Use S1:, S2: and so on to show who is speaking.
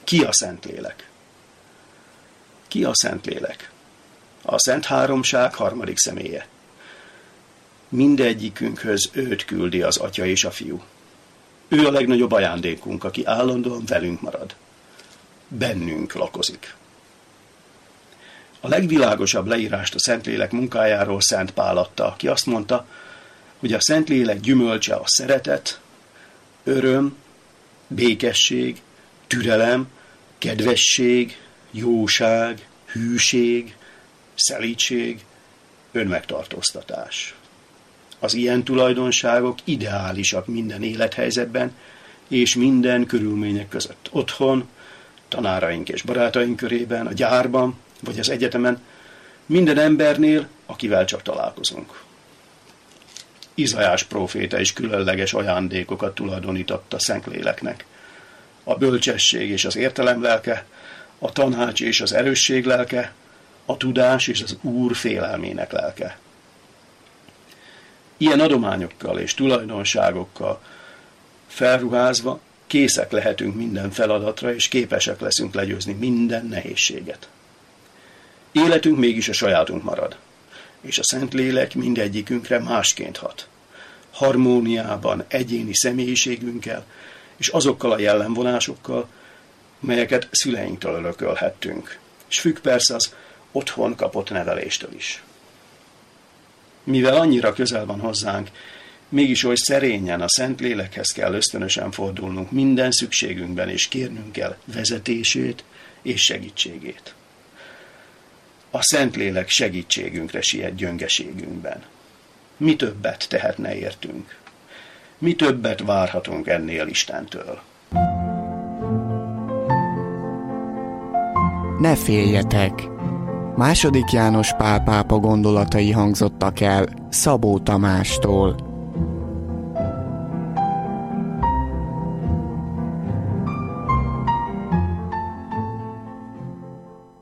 S1: Ki a Szentlélek? Ki a Szentlélek? A Szent Háromság harmadik személye. Mindegyikünkhöz őt küldi az Atya és a Fiú. Ő a legnagyobb ajándékunk, aki állandóan velünk marad. Bennünk lakozik. A legvilágosabb leírást a Szentlélek munkájáról Szent Pál adta, aki azt mondta, hogy a Szentlélek gyümölcse a szeretet, öröm, békesség, türelem, kedvesség, jóság, hűség, szelídség, önmegtartóztatás. Az ilyen tulajdonságok ideálisak minden élethelyzetben és minden körülmények között. Otthon, tanáraink és barátaink körében, a gyárban vagy az egyetemen, minden embernél, akivel csak találkozunk. Izaiás próféta is különleges ajándékokat tulajdonított a Szentléleknek. A bölcsesség és az értelem lelke, a tanács és az erősség lelke, a tudás és az Úr félelmének lelke. Ilyen adományokkal és tulajdonságokkal felruházva készek lehetünk minden feladatra, és képesek leszünk legyőzni minden nehézséget. Életünk mégis a sajátunk marad, és a Szentlélek mindegyikünkre másként hat. Harmóniában egyéni személyiségünkkel, és azokkal a jellemvonásokkal, melyeket szüleinktől örökölhettünk, és függ persze az otthon kapott neveléstől is. Mivel annyira közel van hozzánk, mégis oly szerényen a Szentlélekhez kell ösztönösen fordulnunk minden szükségünkben, és kérnünk kell vezetését és segítségét. A Szentlélek segítségünkre siet gyöngeségünkben. Mi többet tehetne értünk? Mi többet várhatunk ennél Istentől?
S2: Ne féljetek! II. János Pál pápa gondolatai hangzottak el Szabó Tamástól.